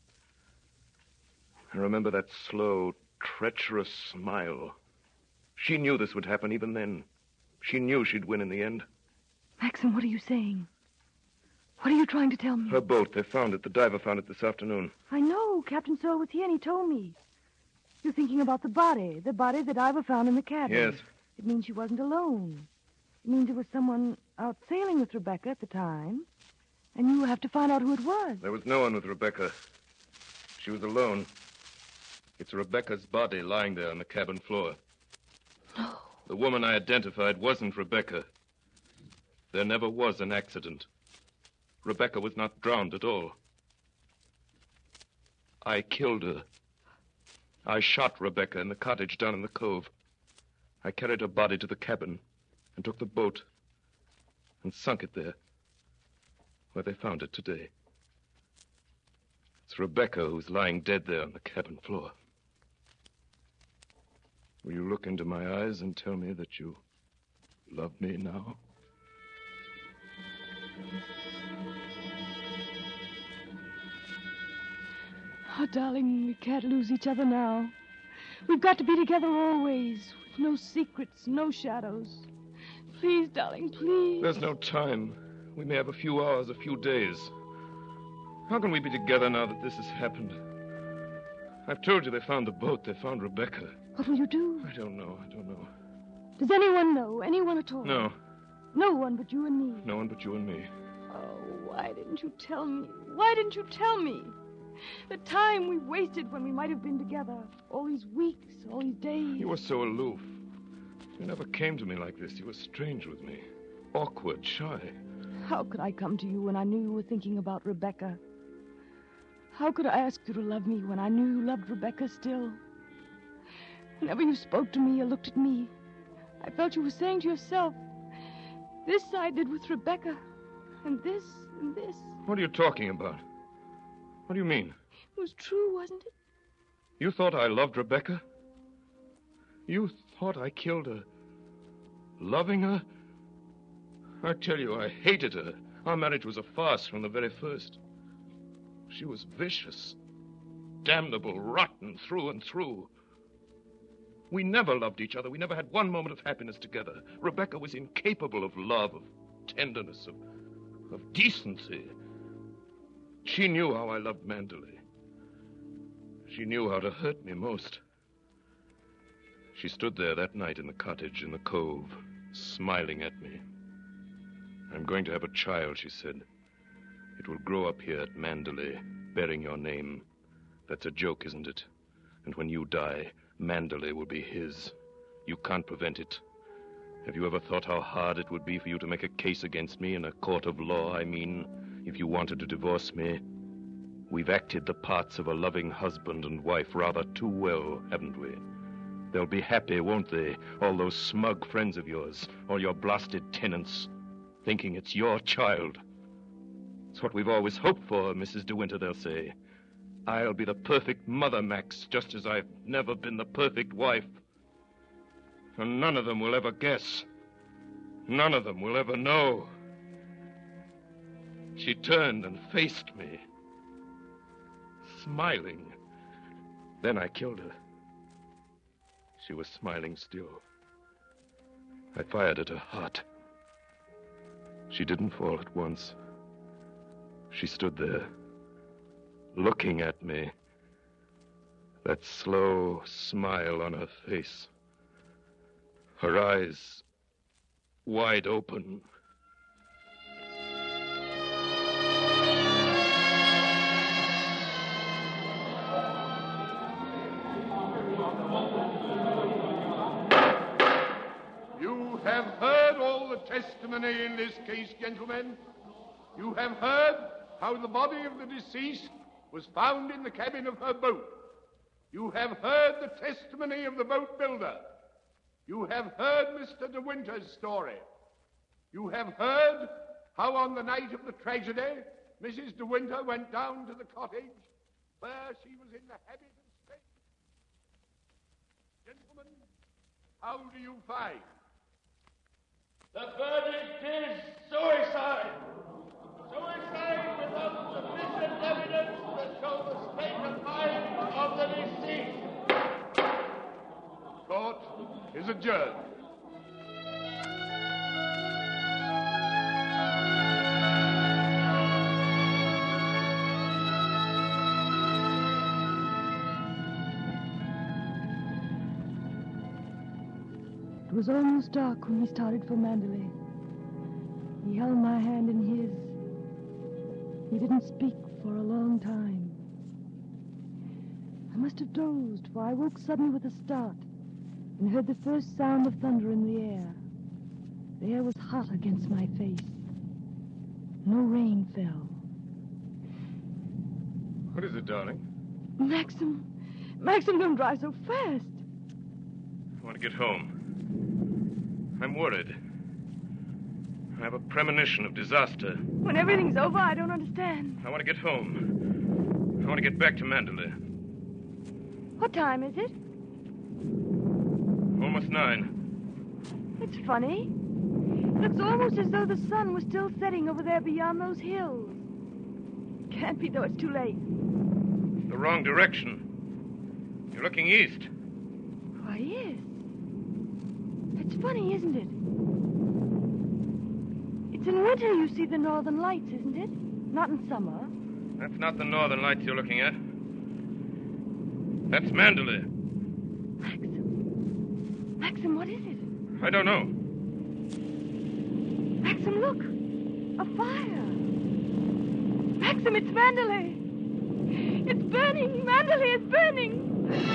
B: I remember that slow, treacherous smile. She knew this would happen even then. She knew she'd win in the end.
C: Maxim, what are you saying? What are you trying to tell me?
B: Her boat, they found it. The diver found it this afternoon.
C: I know. Captain Searle was here and he told me. You're thinking about the body the diver found in the cabin.
B: Yes.
C: It means she wasn't alone. It means it was someone out sailing with Rebecca at the time. And you have to find out who it was.
B: There was no one with Rebecca. She was alone. It's Rebecca's body lying there on the cabin floor.
C: No.
B: The woman I identified wasn't Rebecca. There never was an accident. Rebecca was not drowned at all. I killed her. I shot Rebecca in the cottage down in the cove. I carried her body to the cabin and took the boat and sunk it there, where they found it today. It's Rebecca who's lying dead there on the cabin floor. Will you look into my eyes and tell me that you love me now?
C: Oh, darling, we can't lose each other now. We've got to be together always, with no secrets, no shadows. Please, darling, please.
B: There's no time. We may have a few hours, a few days. How can we be together now that this has happened? I've told you they found the boat. They found Rebecca.
C: What will you do?
B: I don't know.
C: Does anyone know? Anyone at all?
B: No.
C: No one but you and me.
B: No one but you and me.
C: Oh, why didn't you tell me? Why didn't you tell me? The time we wasted when we might have been together. All these weeks, all these days.
B: You were so aloof. You never came to me like this. You were strange with me. Awkward, shy.
C: How could I come to you when I knew you were thinking about Rebecca? How could I ask you to love me when I knew you loved Rebecca still? Whenever you spoke to me or looked at me, I felt you were saying to yourself, this I did with Rebecca, and this, and this.
B: What are you talking about? What do you mean?
C: It was true, wasn't it?
B: You thought I loved Rebecca? You thought I killed her? Loving her? I tell you, I hated her. Our marriage was a farce from the very first. She was vicious, damnable, rotten through and through. We never loved each other. We never had one moment of happiness together. Rebecca was incapable of love, of tenderness, of decency. She knew how I loved Mandalay. She knew how to hurt me most. She stood there that night in the cottage in the cove, smiling at me. I'm going to have a child, she said. It will grow up here at Mandalay, bearing your name. That's a joke, isn't it? And when you die, Mandalay will be his. You can't prevent it. Have you ever thought how hard it would be for you to make a case against me in a court of law, I mean, if you wanted to divorce me? We've acted the parts of a loving husband and wife rather too well, haven't we? They'll be happy, won't they? All those smug friends of yours, all your blasted tenants, thinking it's your child. It's what we've always hoped for, Mrs. De Winter, they'll say. I'll be the perfect mother, Max, just as I've never been the perfect wife. And none of them will ever guess. None of them will ever know. She turned and faced me, smiling. Then I killed her. She was smiling still. I fired at her heart. She didn't fall at once. She stood there, looking at me, that slow smile on her face, her eyes wide open.
K: You have heard all the testimony in this case, gentlemen. You have heard how the body of the deceased was found in the cabin of her boat. You have heard the testimony of the boat builder. You have heard Mr. De Winter's story. You have heard how on the night of the tragedy, Mrs. De Winter went down to the cottage where she was in the habit of staying. Gentlemen, how do you find?
L: The verdict is suicide. Suicide without sufficient evidence to show the state of mind of the deceased.
K: Court is adjourned.
C: It was almost dark when we started for Mandalay. He held my hand in his. He didn't speak for a long time. I must have dozed, for I woke suddenly with a start and heard the first sound of thunder in the air. The air was hot against my face. No rain fell.
B: What is it, darling?
C: Maxim, don't drive so fast.
B: I want to get home. I'm worried. I have a premonition of disaster.
C: When everything's over, I don't understand.
B: I want to get home. I want to get back to Mandalay.
C: What time is it?
B: Almost 9.
C: It's funny. It looks almost as though the sun was still setting over there beyond those hills. Can't be, though. It's too late.
B: The wrong direction. You're looking east.
C: Why, yes. It's funny, isn't it? It's in winter you see the northern lights, isn't it? Not in summer.
B: That's not the northern lights you're looking at. That's Mandalay.
C: Maxim, what is it?
B: I don't know.
C: Maxim, look. A fire. Maxim, it's Mandalay. It's burning. Mandalay is burning.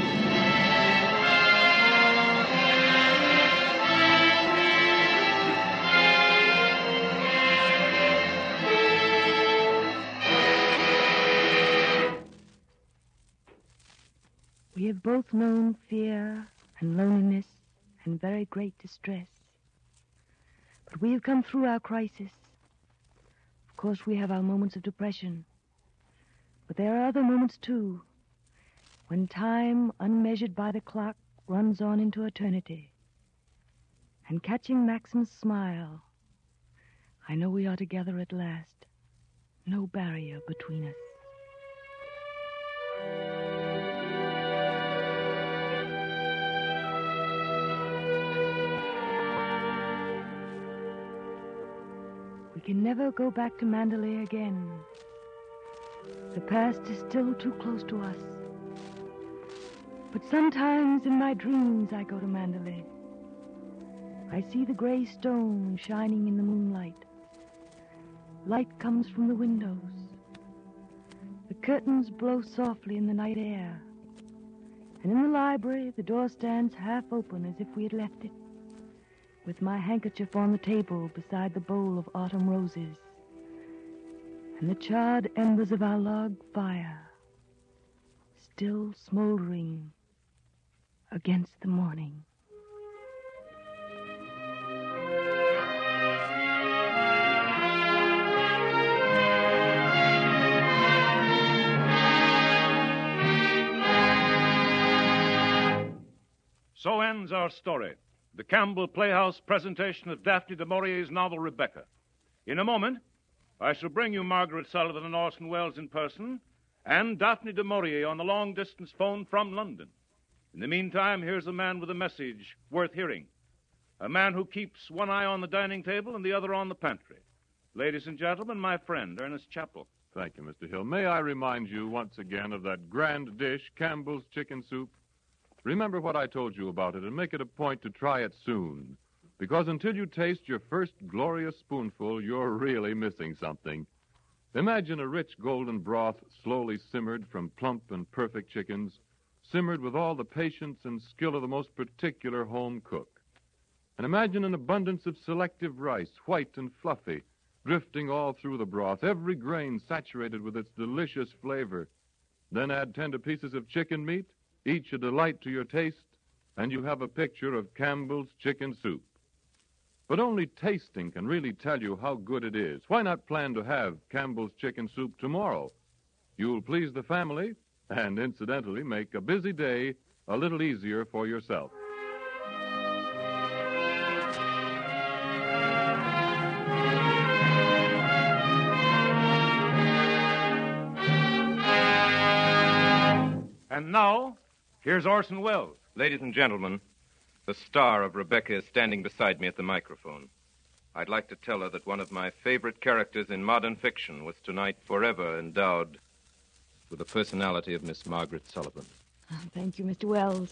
C: We have both known fear and loneliness and very great distress. But we have come through our crisis. Of course, we have our moments of depression. But there are other moments, too, when time, unmeasured by the clock, runs on into eternity. And catching Maxim's smile, I know we are together at last. No barrier between us. We can never go back to Mandalay again. The past is still too close to us. But sometimes in my dreams I go to Mandalay. I see the gray stone shining in the moonlight. Light comes from the windows. The curtains blow softly in the night air. And in the library, the door stands half open as if we had left it, with my handkerchief on the table beside the bowl of autumn roses, and the charred embers of our log fire still smoldering against the morning.
A: So ends our story, the Campbell Playhouse presentation of Daphne du Maurier's novel Rebecca. In a moment, I shall bring you Margaret Sullivan and Orson Welles in person, and Daphne du Maurier on the long-distance phone from London. In the meantime, here's a man with a message worth hearing. A man who keeps one eye on the dining table and the other on the pantry. Ladies and gentlemen, my friend, Ernest Chappell.
E: Thank you, Mr. Hill. May I remind you once again of that grand dish, Campbell's chicken soup? Remember what I told you about it and make it a point to try it soon. Because until you taste your first glorious spoonful, you're really missing something. Imagine a rich golden broth slowly simmered from plump and perfect chickens, simmered with all the patience and skill of the most particular home cook. And imagine an abundance of selective rice, white and fluffy, drifting all through the broth, every grain saturated with its delicious flavor. Then add tender pieces of chicken meat, each a delight to your taste, and you have a picture of Campbell's chicken soup. But only tasting can really tell you how good it is. Why not plan to have Campbell's chicken soup tomorrow? You'll please the family and, incidentally, make a busy day a little easier for yourself.
A: And now, here's Orson Welles.
B: Ladies and gentlemen, the star of Rebecca is standing beside me at the microphone. I'd like to tell her that one of my favorite characters in modern fiction was tonight forever endowed with the personality of Miss Margaret Sullivan.
C: Oh, thank you, Mr. Wells.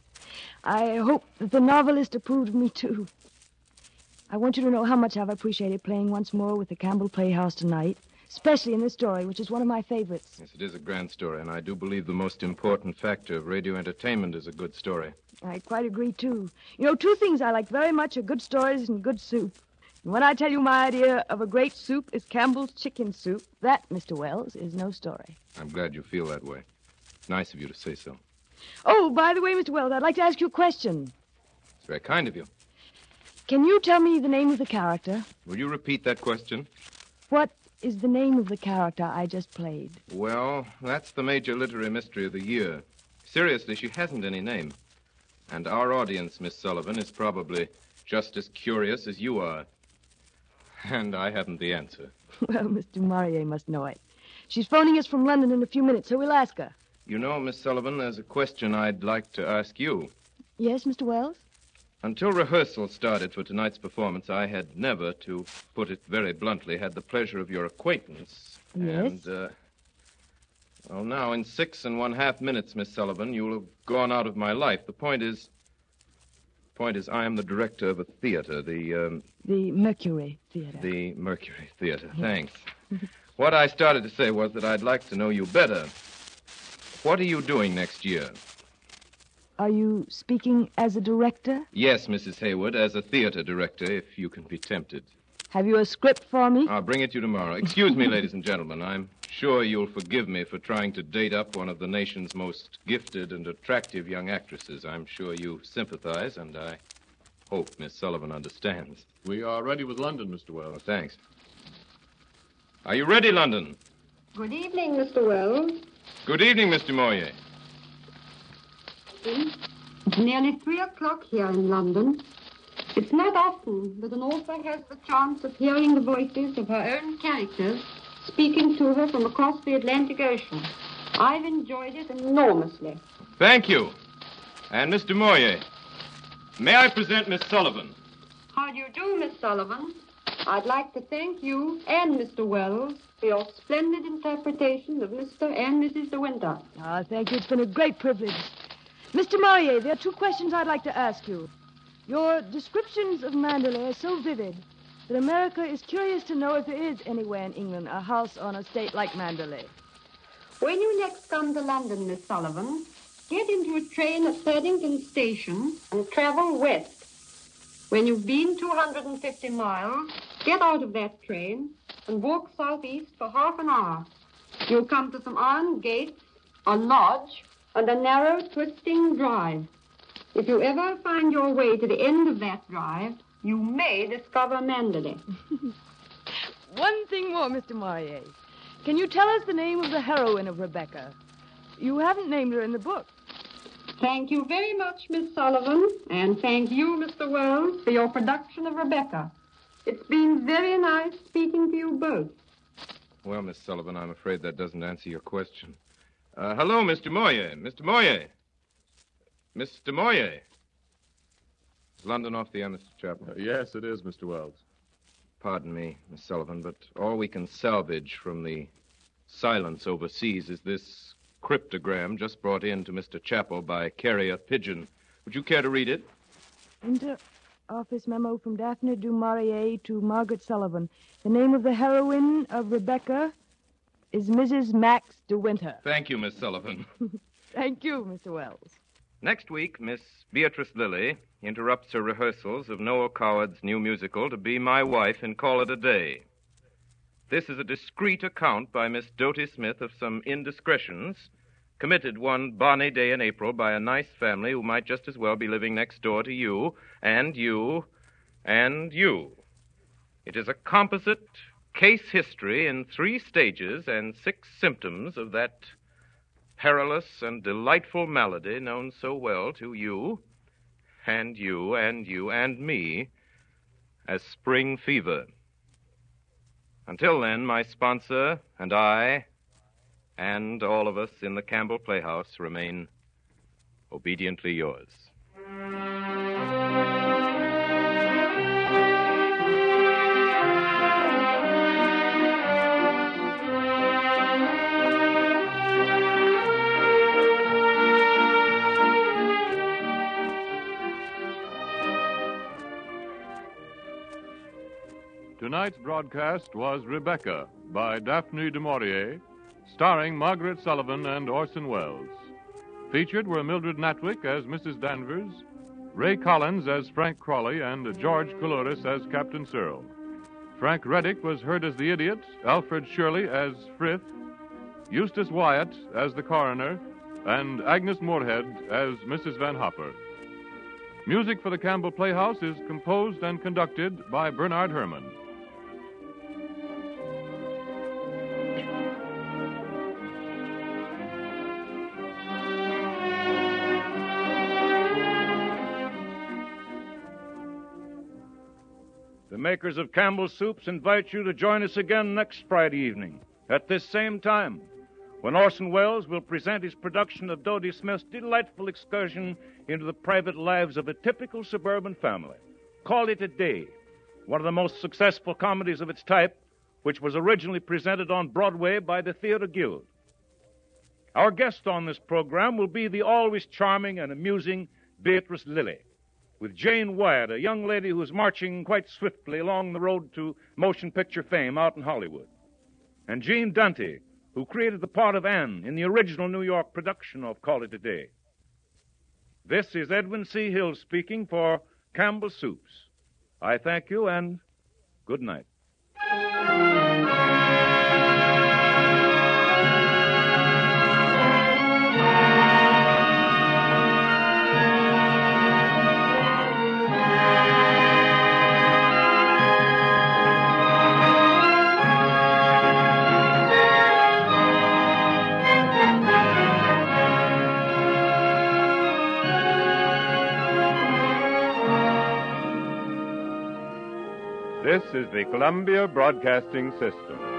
C: I hope that the novelist approved of me, too. I want you to know how much I've appreciated playing once more with the Campbell Playhouse tonight, especially in this story, which is one of my favorites.
B: Yes, it is a grand story, and I do believe the most important factor of radio entertainment is a good story.
C: I quite agree, too. You know, two things I like very much are good stories and good soup. And when I tell you my idea of a great soup is Campbell's chicken soup, that, Mr. Wells, is no story.
B: I'm glad you feel that way. Nice of you to say so.
C: Oh, by the way, Mr. Wells, I'd like to ask you a question.
B: It's very kind of you.
C: Can you tell me the name of the character?
B: Will you repeat that question?
C: What is the name of the character I just played?
B: Well, that's the major literary mystery of the year. Seriously, she hasn't any name. And our audience, Miss Sullivan, is probably just as curious as you are. And I haven't the answer.
C: Well, Mr. Maurier must know it. She's phoning us from London in a few minutes, so we'll ask her.
B: You know, Miss Sullivan, there's a question I'd like to ask you.
C: Yes, Mr. Wells?
B: Until rehearsal started for tonight's performance, I had never, to put it very bluntly, had the pleasure of your acquaintance.
C: Yes?
B: And, well, now, in 6½ minutes, Miss Sullivan, you'll have gone out of my life. The point is, I am the director of a theater, the
C: Mercury Theater.
B: The Mercury Theater. Thanks. What I started to say was that I'd like to know you better. What are you doing next year?
C: Are you speaking as a director?
B: Yes, Mrs. Hayward, as a theater director, if you can be tempted.
C: Have you a script for me?
B: I'll bring it you tomorrow. Excuse me, ladies and gentlemen. I'm sure you'll forgive me for trying to date up one of the nation's most gifted and attractive young actresses. I'm sure you sympathize, and I hope Miss Sullivan understands.
E: We are ready with London, Mr. Wells.
B: Oh, thanks. Are you ready, London?
N: Good evening, Mr. Wells.
B: Good evening, Mr. Moyer.
N: It's nearly 3 o'clock here in London. It's not often that an author has the chance of hearing the voices of her own characters speaking to her from across the Atlantic Ocean. I've enjoyed it enormously.
B: Thank you. And Mr. Moyer, may I present Miss Sullivan?
N: How do you do, Miss Sullivan? I'd like to thank you and Mr. Wells for your splendid interpretation of Mr. and Mrs. De Winter.
C: Thank you. It's been a great privilege. Mr. Maurier, there are 2 questions I'd like to ask you. Your descriptions of Mandalay are so vivid that America is curious to know if there is anywhere in England a house on a estate like Mandalay.
N: When you next come to London, Miss Sullivan, get into a train at Thurdington Station and travel west. When you've been 250 miles, get out of that train and walk southeast for half an hour. You'll come to some iron gates, a lodge, and a narrow, twisting drive. If you ever find your way to the end of that drive, you may discover Mandalay.
C: One thing more, Mr. Morier. Can you tell us the name of the heroine of Rebecca? You haven't named her in the book.
N: Thank you very much, Miss Sullivan, and thank you, Mr. Wells, for your production of Rebecca. It's been very nice speaking to you both.
B: Well, Miss Sullivan, I'm afraid that doesn't answer your question. Hello, Mr. Moyer. Mr. Moyer. Mr. Moyer. Is London off the air, Mr. Chapel?
E: Yes, it is, Mr. Wells.
B: Pardon me, Miss Sullivan, but all we can salvage from the silence overseas is this cryptogram just brought in to Mr. Chapel by carrier pigeon. Would you care to read it?
C: Inter-office memo from Daphne du Maurier to Margaret Sullivan. The name of the heroine of Rebecca is Mrs. Max de Winter.
B: Thank you, Miss Sullivan.
C: Thank you, Mr. Wells.
B: Next week, Miss Beatrice Lilly interrupts her rehearsals of Noel Coward's new musical to be my wife and call it a day. This is a discreet account by Miss Doty Smith of some indiscretions committed one bonny day in April by a nice family who might just as well be living next door to you, and you, and you. It is a composite case history in 3 stages and 6 symptoms of that perilous and delightful malady known so well to you, and you, and you, and me as spring fever. Until then, my sponsor and I, and all of us in the Campbell Playhouse, remain obediently yours.
E: Tonight's broadcast was Rebecca by Daphne du Maurier, starring Margaret Sullivan and Orson Welles. Featured were Mildred Natwick as Mrs. Danvers, Ray Collins as Frank Crawley, and George Coulouris as Captain Searle. Frank Reddick was heard as the idiot, Alfred Shirley as Frith, Eustace Wyatt as the coroner, and Agnes Moorehead as Mrs. Van Hopper. Music for the Campbell Playhouse is composed and conducted by Bernard Herrmann.
A: The makers of Campbell's Soups invite you to join us again next Friday evening at this same time, when Orson Welles will present his production of Dodie Smith's delightful excursion into the private lives of a typical suburban family. Call It a Day, one of the most successful comedies of its type, which was originally presented on Broadway by the Theater Guild. Our guest on this program will be the always charming and amusing Beatrice Lilly, with Jane Wyatt, a young lady who is marching quite swiftly along the road to motion picture fame out in Hollywood, and Gene Dante, who created the part of Anne in the original New York production of Call It a Day. This is Edwin C. Hill speaking for Campbell Soups. I thank you, and good night.
E: This is the Columbia Broadcasting System.